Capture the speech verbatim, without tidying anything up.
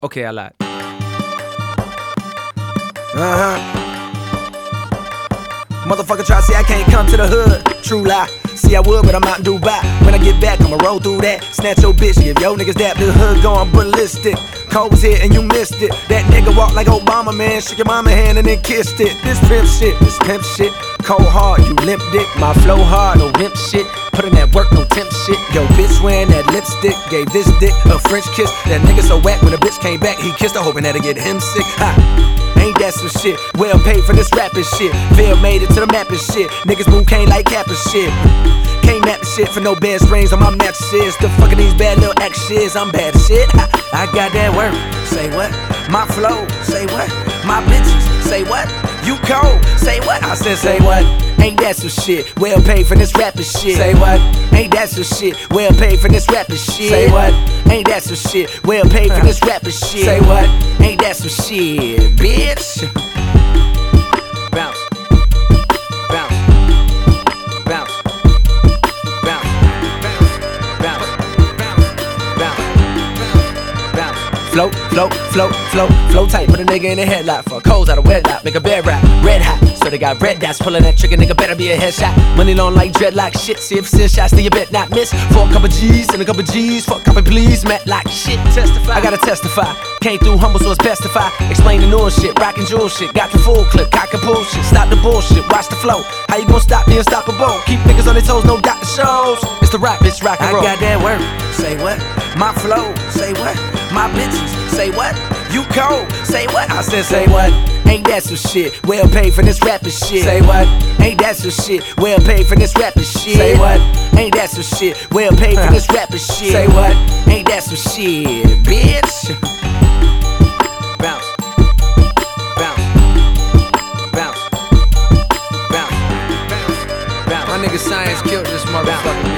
Okay, I lied. Uh-huh. Motherfucker try to say I can't come to the hood. True lie. See, I would, but I'm out in Dubai. When I get back, I'ma roll through that. Snatch your bitch, give yo niggas dap. The hood going ballistic. Cole was here and you missed it. That nigga walk like Obama, man. Shook your mama hand and then kissed it. This pimp shit, this pimp shit. Cold hard, you limp dick. My flow hard, no wimp shit. Put in that work, no temp shit. Yo, bitch wearing that lipstick. Gave this dick a French kiss. That nigga so whack when the bitch came back. He kissed her, hoping that'll get him sick. Ha! Ain't that some shit? Well paid for this rapping shit. Phil made it to the map and shit. Niggas move can't like cap and shit. Can't map the shit for no bed strings on my mattresses. The fucking these bad little actions. I'm bad as shit. Ha, I got that work. Say what? My flow. Say what? My bitches. Say what? You cold. Say what? I said say what? Ain't that some shit? Well paid for this rapping shit. Say what? Ain't that some shit? Well paid for this rapping shit. Say what? Ain't that some shit? Well paid for this rapping shit. Say what? Ain't that some shit, bitch? Bounce. Bounce. Bounce. Bounce. Bounce. Bounce. Bounce. Float, float, float, float, float tight. Put a nigga in a headlock for coals out of wedlock. Make a bed rap, red hot. So they got red dots. Pulling that trigger, nigga better be a headshot. Money long like dreadlock shit. See if send shots, then you bet not miss. For a couple G's and a couple G's. For a couple please, Matt like shit. Testify. I gotta testify. Came through humble, so it's best if I explain the new shit. Rockin' jewel shit. Got the full clip, cock and bull shit. Stop the bullshit, watch the flow. How you gon' stop the unstoppable? Keep niggas on their toes, no doctor shows. It's the rock, bitch, rock and roll. I got that work. Say what? My flow. Say what? My bitches. Say what? You cold. Say what? I said say what? Ain't that some shit? Well paid for this rapping shit. Say what? Ain't that some shit? Well paid for this rapping shit. Say what? Ain't that some shit? Well paid for this rapping shit. Say what? Ain't that some shit, bitch? Bounce. Bounce. Bounce. Bounce. Bounce. My nigga Science killed this motherfucker.